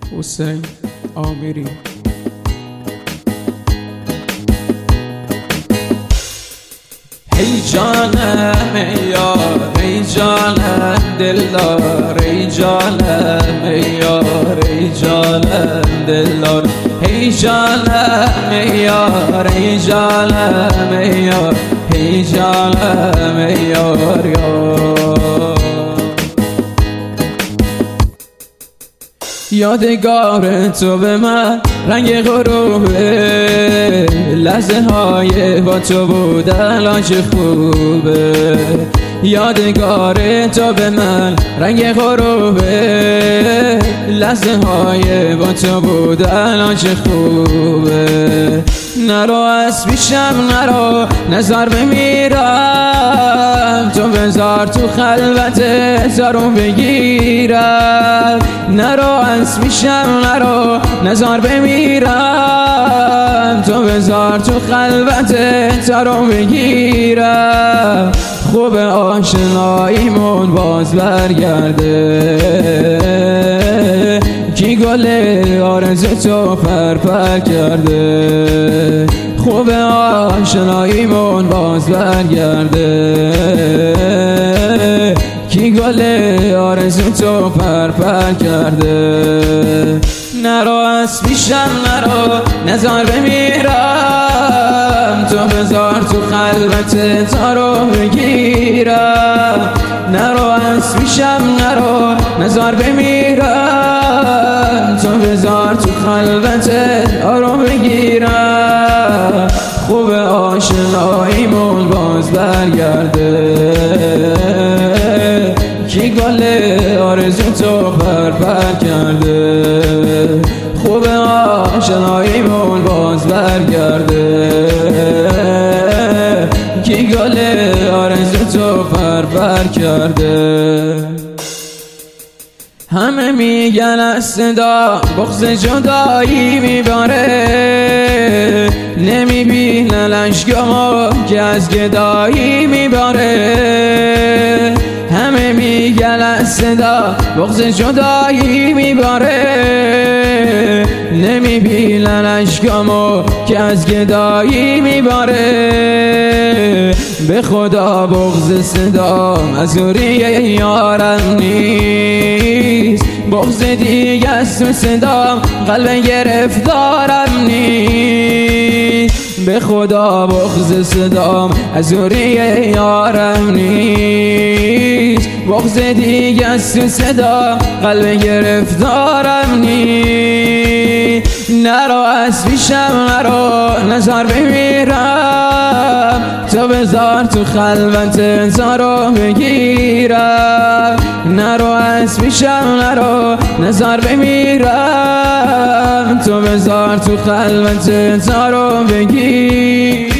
حسین آمیری. ای جانم ای یار، ای جانم دلدار، ای جانم ای یار، ای جانم دلدار، ای جانم ای یار، ای جانم ای یار، ای جانم ای یار یار. یادگار تو به من رنگ غروبه، لحظه های با تو بودن الان چه خوبه. یادگار تو به من رنگ غروبه، لحظه های با تو بودن الان چه خوبه. نرو از پیشم نرو، نظر بمیرم، تو بذار تو خلوت زارو بگیرم. نرو از پیشم نرو، نظر بمیرم، تو بذار تو خلوت زارو بگیرم. خوب آشناییمون باز برگرده، کی گل آرزو تو پر کرده. خوب آشناییمون باز برگرده، کی گل آرزو تو پر کرده. نرو از پیشم نرو، نظر بمیرم، تو بذار تو خلوت زارو بگیرم. نرو از پیشم نرو، نظر بمیرم، تو بذار تو خلوت زارو بگیرم. خوب آشناییمون باز برگرده، کی گل آرزو تو پر کرده. خوب آشناییمون باز برگرده، کی گل آرزو تو پر کرده. همه میگن از صدا بغض جدایی میباره، نمیبینن اشکامو که از گدایی میباره. همه میگن از صدا بغض جدایی میباره، نمیبینن اشکامو که از گدایی میباره. به خدا بغض صدام ازوری یارم نیست، بغض دیگه از تو صدام قلب گرفتارم نیست. به خدا بغض صدام ازوری یارم نیست، بغض دیگه از تو صدا قلب گرفتارم نیست. نرو از پیشم نرو، نظر بمیرم، تو بذار تو خلوت زارو بگیرم. نرو از پیشم نرو، نظر بمیرم، تو بذار تو خلوت زارو بگیرم.